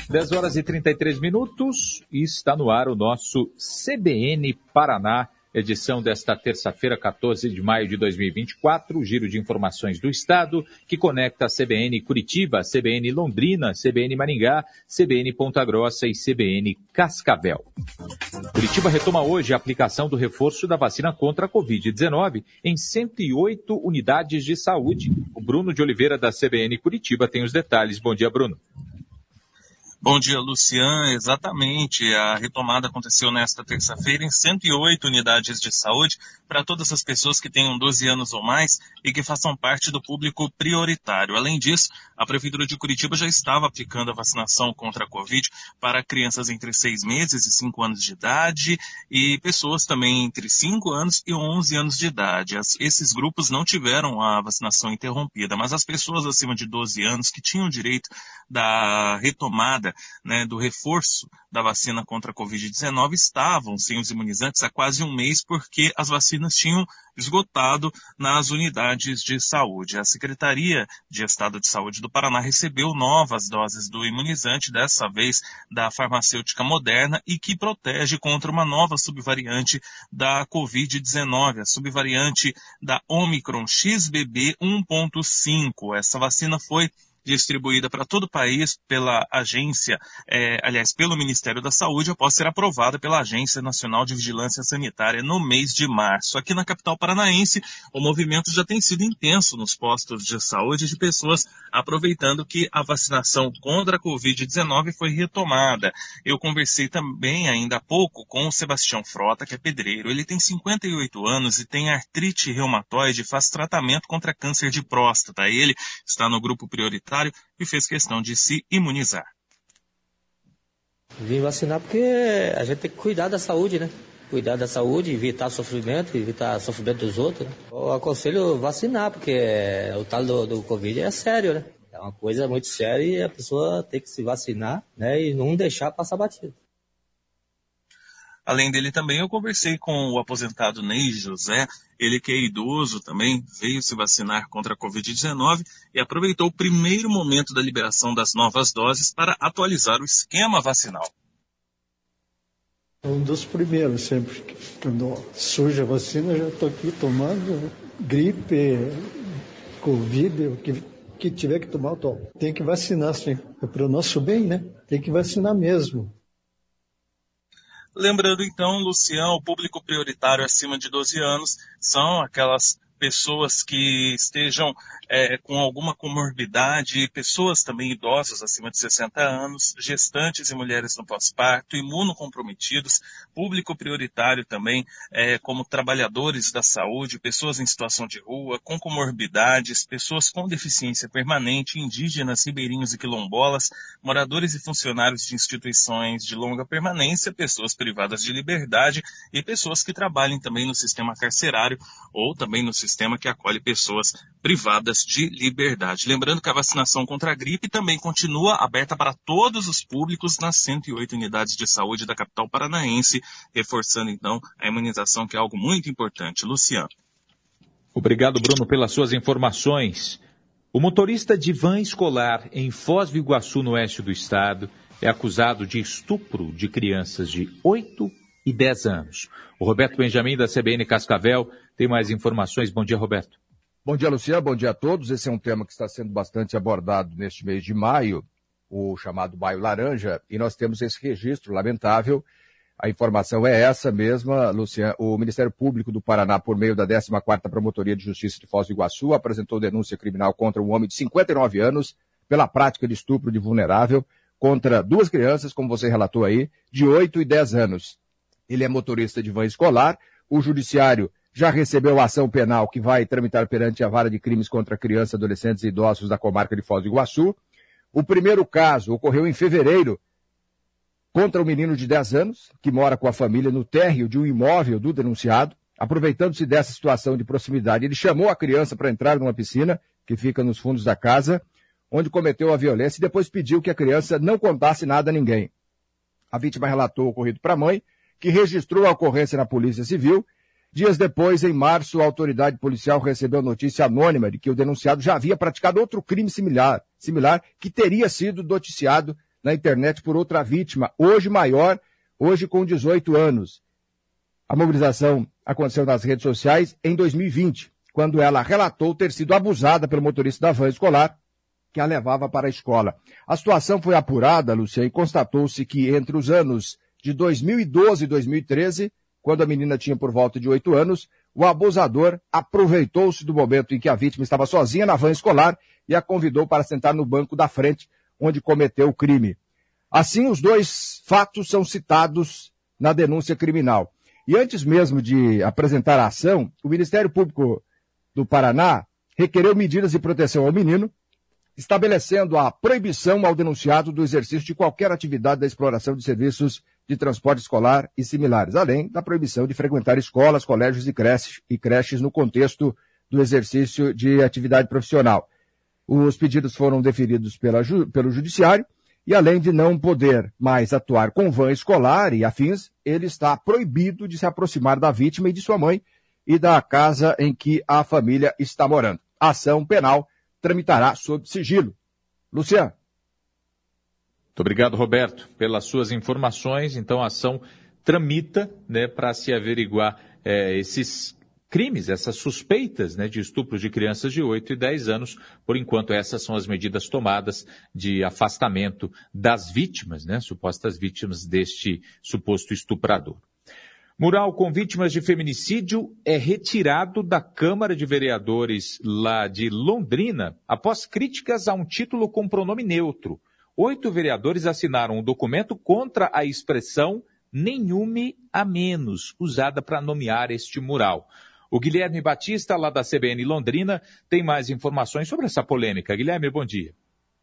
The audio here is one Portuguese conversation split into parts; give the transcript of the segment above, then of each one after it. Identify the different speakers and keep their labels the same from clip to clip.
Speaker 1: 10h33 e está no ar o nosso CBN Paraná, edição desta terça-feira, 14 de maio de 2024, o giro de informações do Estado, que conecta a CBN Curitiba, CBN Londrina, CBN Maringá, CBN Ponta Grossa e CBN Cascavel. Curitiba retoma hoje a aplicação do reforço da vacina contra a Covid-19 em 108 unidades de saúde. O Bruno de Oliveira, da CBN Curitiba, tem os detalhes. Bom dia, Bruno.
Speaker 2: Bom dia, Lucian. Exatamente. A retomada aconteceu nesta terça-feira em 108 unidades de saúde para todas as pessoas que tenham 12 anos ou mais e que façam parte do público prioritário. Além disso, a Prefeitura de Curitiba já estava aplicando a vacinação contra a Covid para crianças entre 6 meses e 5 anos de idade e pessoas também entre 5 anos e 11 anos de idade. Esses grupos não tiveram a vacinação interrompida, mas as pessoas acima de 12 anos que tinham direito da retomada, do reforço da vacina contra a Covid-19 estavam sem os imunizantes há quase um mês porque as vacinas tinham esgotado nas unidades de saúde. A Secretaria de Estado de Saúde do Paraná recebeu novas doses do imunizante, dessa vez da farmacêutica Moderna, e que protege contra uma nova subvariante da Covid-19, a subvariante da Omicron XBB 1.5. Essa vacina foi distribuída para todo o país pela agência, pelo Ministério da Saúde, após ser aprovada pela Agência Nacional de Vigilância Sanitária no mês de março. Aqui na capital paranaense, o movimento já tem sido intenso nos postos de saúde de pessoas aproveitando que a vacinação contra a Covid-19 foi retomada. Eu conversei também ainda há pouco com o Sebastião Frota, que é pedreiro. Ele tem 58 anos e tem artrite reumatoide e faz tratamento contra câncer de próstata. Ele está no grupo prioritário e fez questão de se imunizar.
Speaker 3: Vim vacinar porque a gente tem que cuidar da saúde, né? Cuidar da saúde, evitar sofrimento dos outros, né? Eu aconselho vacinar, porque o tal do Covid é sério, né? É uma coisa muito séria e a pessoa tem que se vacinar, né? E não deixar passar batido.
Speaker 2: Além dele também, eu conversei com o aposentado Ney José, ele que é idoso também, veio se vacinar contra a Covid-19 e aproveitou o primeiro momento da liberação das novas doses para atualizar o esquema vacinal.
Speaker 4: Um dos primeiros, sempre quando surge a vacina, eu já estou aqui tomando gripe, Covid, o que tiver que tomar, eu tomo. Tem que vacinar, sim. É para o nosso bem, né? Tem que vacinar mesmo.
Speaker 2: Lembrando então, Luciano, o público prioritário acima de 12 anos são aquelas pessoas que estejam com alguma comorbidade, pessoas também idosas acima de 60 anos, gestantes e mulheres no pós-parto, imunocomprometidos, público prioritário também como trabalhadores da saúde, pessoas em situação de rua, com comorbidades, pessoas com deficiência permanente, indígenas, ribeirinhos e quilombolas, moradores e funcionários de instituições de longa permanência, pessoas privadas de liberdade e pessoas que trabalhem também no sistema carcerário ou também no sistema que acolhe pessoas privadas de liberdade. Lembrando que a vacinação contra a gripe também continua aberta para todos os públicos nas 108 unidades de saúde da capital paranaense, reforçando então a imunização, que é algo muito importante. Luciano.
Speaker 1: Obrigado, Bruno, pelas suas informações. O motorista de van escolar em Foz do Iguaçu, no oeste do estado, é acusado de estupro de crianças de 8 e 10 anos. O Roberto Benjamin, da CBN Cascavel, tem mais informações. Bom dia, Roberto.
Speaker 5: Bom dia, Luciano. Bom dia a todos. Esse é um tema que está sendo bastante abordado neste mês de maio, o chamado Maio Laranja, e nós temos esse registro lamentável. A informação é essa mesma, Luciano. O Ministério Público do Paraná, por meio da 14ª Promotoria de Justiça de Foz do Iguaçu, apresentou denúncia criminal contra um homem de 59 anos pela prática de estupro de vulnerável contra 2 crianças, como você relatou aí, de 8 e 10 anos. Ele é motorista de van escolar. O judiciário já recebeu a ação penal que vai tramitar perante a Vara de Crimes contra Crianças, Adolescentes e Idosos da comarca de Foz do Iguaçu. O primeiro caso ocorreu em fevereiro contra um menino de 10 anos, que mora com a família no térreo de um imóvel do denunciado. Aproveitando-se dessa situação de proximidade, ele chamou a criança para entrar numa piscina que fica nos fundos da casa, onde cometeu a violência e depois pediu que a criança não contasse nada a ninguém. A vítima relatou o ocorrido para a mãe, que registrou a ocorrência na Polícia Civil. Dias depois, em março, a autoridade policial recebeu notícia anônima de que o denunciado já havia praticado outro crime similar que teria sido noticiado na internet por outra vítima, hoje maior, hoje com 18 anos. A mobilização aconteceu nas redes sociais em 2020, quando ela relatou ter sido abusada pelo motorista da van escolar que a levava para a escola. A situação foi apurada, Luciane, e constatou-se que entre os anos de 2012 e 2013, quando a menina tinha por volta de 8 anos, o abusador aproveitou-se do momento em que a vítima estava sozinha na van escolar e a convidou para sentar no banco da frente, onde cometeu o crime. Assim, os dois fatos são citados na denúncia criminal. E antes mesmo de apresentar a ação, o Ministério Público do Paraná requereu medidas de proteção ao menino, estabelecendo a proibição ao denunciado do exercício de qualquer atividade da exploração de serviços de transporte escolar e similares, além da proibição de frequentar escolas, colégios e creches no contexto do exercício de atividade profissional. Os pedidos foram deferidos pelo Judiciário e, além de não poder mais atuar com van escolar e afins, ele está proibido de se aproximar da vítima e de sua mãe e da casa em que a família está morando. A ação penal tramitará sob sigilo. Luciano.
Speaker 1: Muito obrigado, Roberto, pelas suas informações. Então, a ação tramita, né, para se averiguar esses crimes, essas suspeitas, né, de estupro de crianças de 8 e 10 anos. Por enquanto, essas são as medidas tomadas de afastamento das vítimas, né, supostas vítimas deste suposto estuprador. Mural com vítimas de feminicídio é retirado da Câmara de Vereadores lá de Londrina após críticas a um título com pronome neutro. 8 vereadores assinaram um documento contra a expressão nenhume a menos, usada para nomear este mural. O Guilherme Batista, lá da CBN Londrina, tem mais informações sobre essa polêmica. Guilherme, bom dia.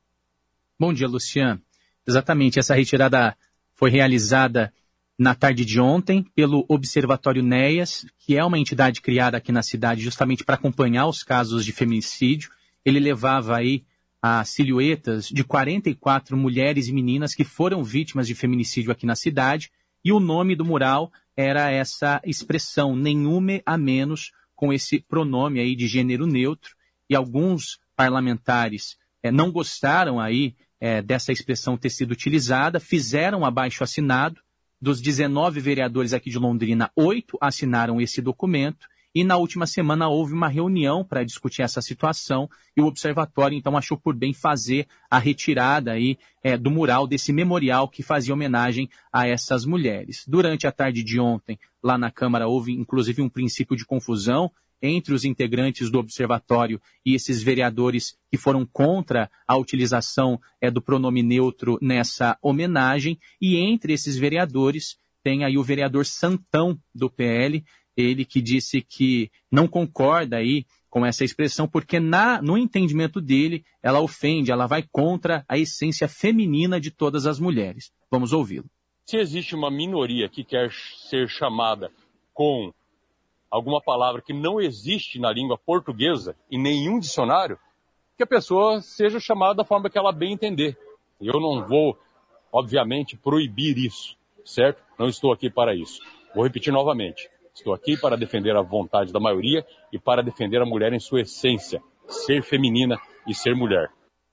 Speaker 6: Bom dia, Luciano. Exatamente, essa retirada foi realizada na tarde de ontem pelo Observatório NEAS, que é uma entidade criada aqui na cidade justamente para acompanhar os casos de feminicídio. Ele levava aí as silhuetas de 44 mulheres e meninas que foram vítimas de feminicídio aqui na cidade, e o nome do mural era essa expressão, nenhume a menos, com esse pronome aí de gênero neutro, e alguns parlamentares não gostaram aí dessa expressão ter sido utilizada, fizeram abaixo-assinado. Dos 19 vereadores aqui de Londrina, 8 assinaram esse documento, e na última semana houve uma reunião para discutir essa situação, e o Observatório então achou por bem fazer a retirada aí, do mural, desse memorial que fazia homenagem a essas mulheres. Durante a tarde de ontem, lá na Câmara, houve inclusive um princípio de confusão entre os integrantes do Observatório e esses vereadores que foram contra a utilização do pronome neutro nessa homenagem, e entre esses vereadores tem aí o vereador Santão, do PL, ele que disse que não concorda aí com essa expressão, porque no entendimento dele, ela ofende, ela vai contra a essência feminina de todas as mulheres. Vamos ouvi-lo.
Speaker 7: Se existe uma minoria que quer ser chamada com alguma palavra que não existe na língua portuguesa, em nenhum dicionário, que a pessoa seja chamada da forma que ela bem entender. Eu não vou, obviamente, proibir isso, certo? Não estou aqui para isso. Vou repetir novamente. Estou aqui para defender a vontade da maioria e para defender a mulher em sua essência, ser feminina e ser mulher.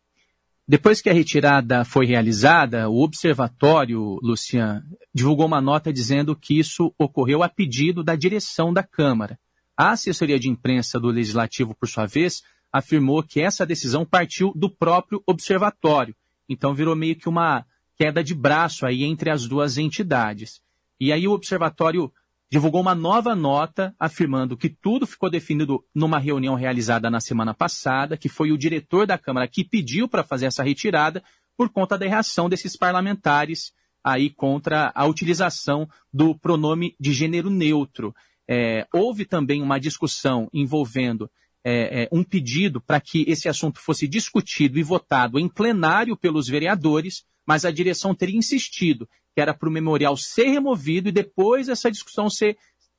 Speaker 6: Depois que a retirada foi realizada, o Observatório, Luciano, divulgou uma nota dizendo que isso ocorreu a pedido da direção da Câmara. A assessoria de imprensa do Legislativo, por sua vez, afirmou que essa decisão partiu do próprio Observatório. Então virou meio que uma queda de braço aí entre as duas entidades. E aí o Observatório divulgou uma nova nota afirmando que tudo ficou definido numa reunião realizada na semana passada, que foi o diretor da Câmara que pediu para fazer essa retirada por conta da reação desses parlamentares aí contra a utilização do pronome de gênero neutro. Houve também uma discussão envolvendo um pedido para que esse assunto fosse discutido e votado em plenário pelos vereadores, mas a direção teria insistido que era para o memorial ser removido e depois essa discussão ser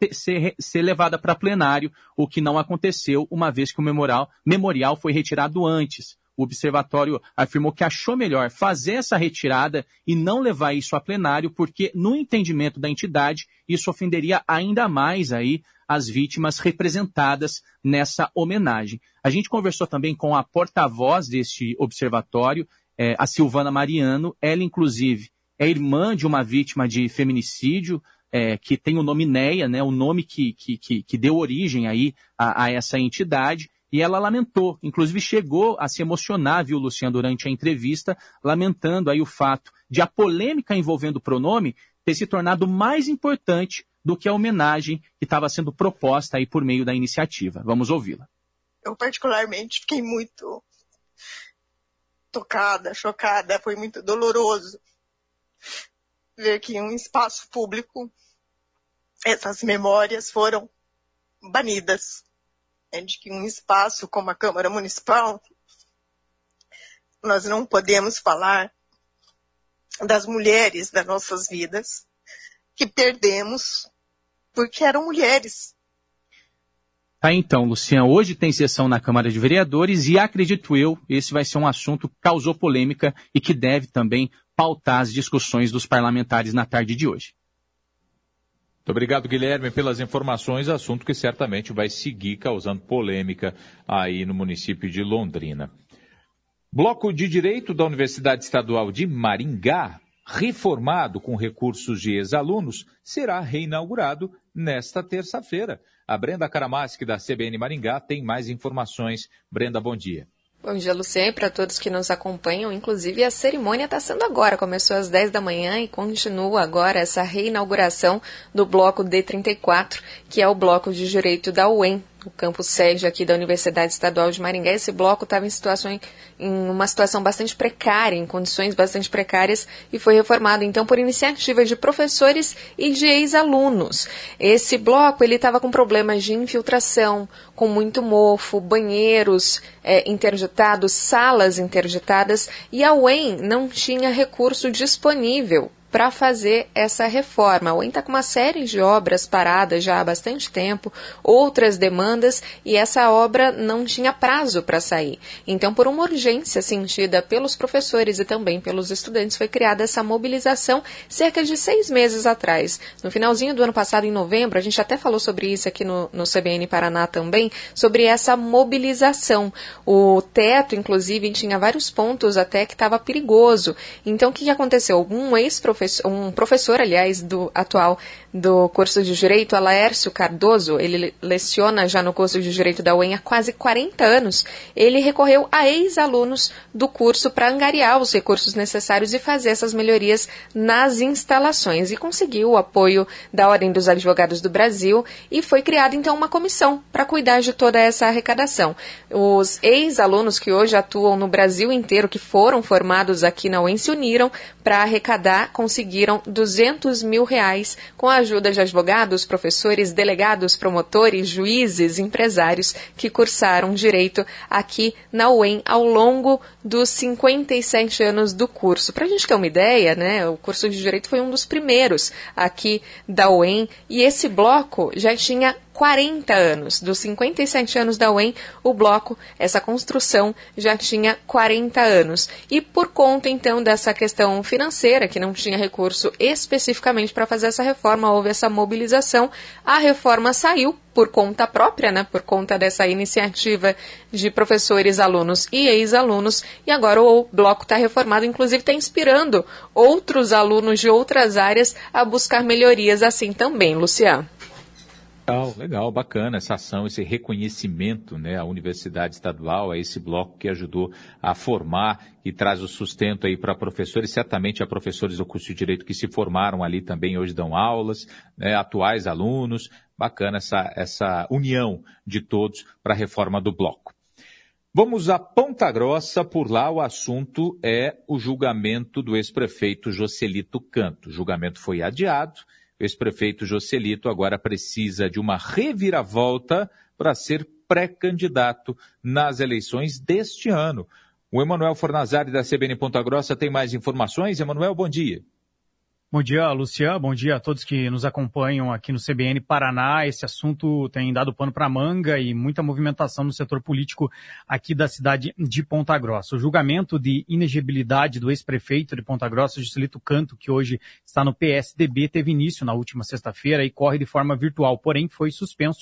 Speaker 6: levada para plenário, o que não aconteceu, uma vez que o memorial foi retirado antes. O Observatório afirmou que achou melhor fazer essa retirada e não levar isso a plenário, porque, no entendimento da entidade, isso ofenderia ainda mais aí as vítimas representadas nessa homenagem. A gente conversou também com a porta-voz deste observatório, a Silvana Mariano. Ela, inclusive, é irmã de uma vítima de feminicídio, que tem o nome Neia, né, o nome que deu origem aí a essa entidade. E ela lamentou, inclusive chegou a se emocionar, viu, Luciano, durante a entrevista, lamentando aí o fato de a polêmica envolvendo o pronome ter se tornado mais importante do que a homenagem que estava sendo proposta aí por meio da iniciativa. Vamos ouvi-la.
Speaker 8: Eu particularmente fiquei muito tocada, chocada, foi muito doloroso ver que em um espaço público essas memórias foram banidas. De que um espaço como a Câmara Municipal, nós não podemos falar das mulheres das nossas vidas que perdemos porque eram mulheres.
Speaker 6: Então, Luciano, hoje tem sessão na Câmara de Vereadores e, acredito eu, esse vai ser um assunto que causou polêmica e que deve também pautar as discussões dos parlamentares na tarde de hoje.
Speaker 1: Muito obrigado, Guilherme, pelas informações, assunto que certamente vai seguir causando polêmica aí no município de Londrina. Bloco de Direito da Universidade Estadual de Maringá, reformado com recursos de ex-alunos, será reinaugurado nesta terça-feira. A Brenda Karamaschi, da CBN Maringá, tem mais informações. Brenda, bom dia.
Speaker 9: Bom dia, Luciano, e para todos que nos acompanham. Inclusive, a cerimônia está sendo agora, começou às 10 da manhã e continua agora essa reinauguração do bloco D34, que é o bloco de direito da UEM, o campus sede aqui da Universidade Estadual de Maringá. Esse bloco estava em uma situação bastante precária, em condições bastante precárias, e foi reformado, então, por iniciativa de professores e de ex-alunos. Esse bloco estava com problemas de infiltração, com muito mofo, banheiros interditados, salas interditadas, e a UEM não tinha recurso disponível para fazer essa reforma. A UEM está com uma série de obras paradas já há bastante tempo, outras demandas, e essa obra não tinha prazo para sair. Então, por uma urgência sentida pelos professores e também pelos estudantes, foi criada essa mobilização cerca de 6 meses atrás. No finalzinho do ano passado, em novembro, a gente até falou sobre isso aqui no CBN Paraná também, sobre essa mobilização. O teto, inclusive, tinha vários pontos até que estava perigoso. Então, o que aconteceu? Um professor, aliás, atual do curso de Direito, Laércio Cardoso, ele leciona já no curso de Direito da UEM há quase 40 anos. Ele recorreu a ex-alunos do curso para angariar os recursos necessários e fazer essas melhorias nas instalações. E conseguiu o apoio da Ordem dos Advogados do Brasil e foi criada, então, uma comissão para cuidar de toda essa arrecadação. Os ex-alunos que hoje atuam no Brasil inteiro, que foram formados aqui na UEM, se uniram para arrecadar, conseguiram R$200 mil com a ajuda de advogados, professores, delegados, promotores, juízes, empresários que cursaram direito aqui na UEM ao longo dos 57 anos do curso. Para a gente ter uma ideia, né, o curso de Direito foi um dos primeiros aqui da UEM e esse bloco já tinha 40 anos. Dos 57 anos da UEM, o bloco, essa construção, já tinha 40 anos. E por conta, então, dessa questão financeira, que não tinha recurso especificamente para fazer essa reforma, houve essa mobilização. A reforma saiu por conta própria, né, por conta dessa iniciativa de professores, alunos e ex-alunos, e agora o bloco está reformado, inclusive está inspirando outros alunos de outras áreas a buscar melhorias assim também, Luciano.
Speaker 1: Legal, bacana essa ação, esse reconhecimento, né, à Universidade Estadual, a esse bloco que ajudou a formar e traz o sustento aí para professores, certamente há professores do curso de Direito que se formaram ali também, hoje dão aulas, né, atuais alunos, bacana essa união de todos para a reforma do bloco. Vamos a Ponta Grossa, por lá o assunto é o julgamento do ex-prefeito Joselito Canto. O julgamento foi adiado. O ex-prefeito Joselito agora precisa de uma reviravolta para ser pré-candidato nas eleições deste ano. O Emanuel Fornazari, da CBN Ponta Grossa, tem mais informações. Emanuel, bom dia.
Speaker 10: Bom dia, Luciano. Bom dia a todos que nos acompanham aqui no CBN Paraná. Esse assunto tem dado pano para manga e muita movimentação no setor político aqui da cidade de Ponta Grossa. O julgamento de inegibilidade do ex-prefeito de Ponta Grossa, Joselito Canto, que hoje está no PSDB, teve início na última sexta-feira e corre de forma virtual, porém foi suspenso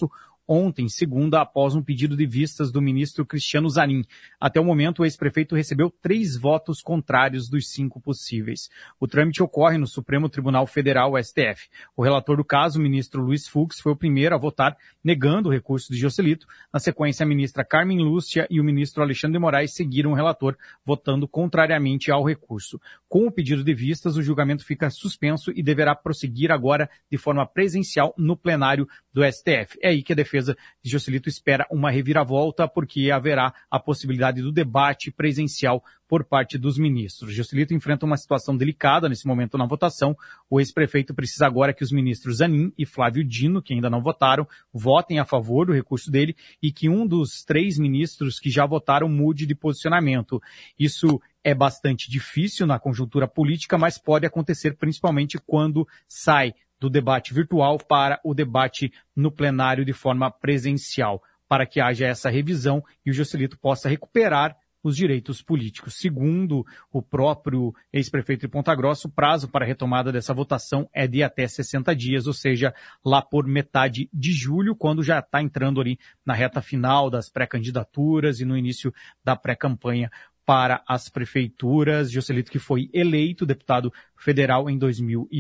Speaker 10: ontem, segunda, após um pedido de vistas do ministro Cristiano Zanin. Até o momento, o ex-prefeito recebeu 3 votos contrários dos 5 possíveis. O trâmite ocorre no Supremo Tribunal Federal, STF. O relator do caso, o ministro Luiz Fux, foi o primeiro a votar negando o recurso de Joselito. Na sequência, a ministra Carmen Lúcia e o ministro Alexandre de Moraes seguiram o relator, votando contrariamente ao recurso. Com o pedido de vistas, o julgamento fica suspenso e deverá prosseguir agora de forma presencial no plenário do STF. É aí que a defesa de Joselito espera uma reviravolta, porque haverá a possibilidade do debate presencial por parte dos ministros. Joselito enfrenta uma situação delicada nesse momento na votação. O ex-prefeito precisa agora que os ministros Zanin e Flávio Dino, que ainda não votaram, votem a favor do recurso dele e que um dos 3 ministros que já votaram mude de posicionamento. Isso é bastante difícil na conjuntura política, mas pode acontecer principalmente quando sai do debate virtual para o debate no plenário de forma presencial, para que haja essa revisão e o Joselito possa recuperar os direitos políticos. Segundo o próprio ex-prefeito de Ponta Grossa, o prazo para a retomada dessa votação é de até 60 dias, ou seja, lá por metade de julho, quando já está entrando ali na reta final das pré-candidaturas e no início da pré-campanha para as prefeituras. Joselito, que foi eleito deputado federal em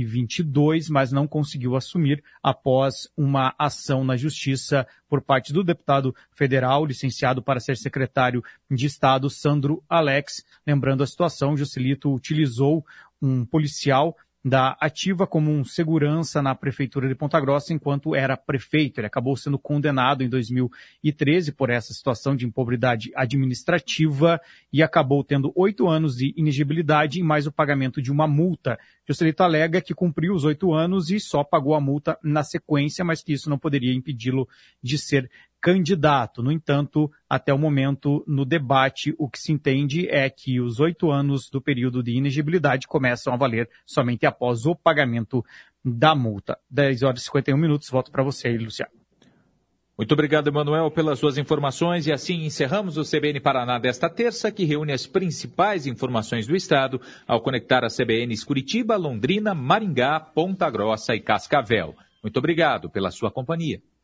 Speaker 10: 2022, mas não conseguiu assumir após uma ação na justiça por parte do deputado federal, licenciado para ser secretário de Estado, Sandro Alex. Lembrando a situação, Joselito utilizou um policial da Ativa como um segurança na prefeitura de Ponta Grossa enquanto era prefeito. Ele acabou sendo condenado em 2013 por essa situação de improbidade administrativa e acabou tendo 8 anos de inegibilidade e mais o pagamento de uma multa. Joselito alega que cumpriu os 8 anos e só pagou a multa na sequência, mas que isso não poderia impedi-lo de ser candidato. No entanto, até o momento, no debate, o que se entende é que os 8 anos do período de inegibilidade começam a valer somente após o pagamento da multa. 10 horas e 51 minutos. Volto para você aí, Luciano.
Speaker 1: Muito obrigado, Emanuel, pelas suas informações. E assim encerramos o CBN Paraná desta terça, que reúne as principais informações do Estado ao conectar as CBNs Curitiba, Londrina, Maringá, Ponta Grossa e Cascavel. Muito obrigado pela sua companhia.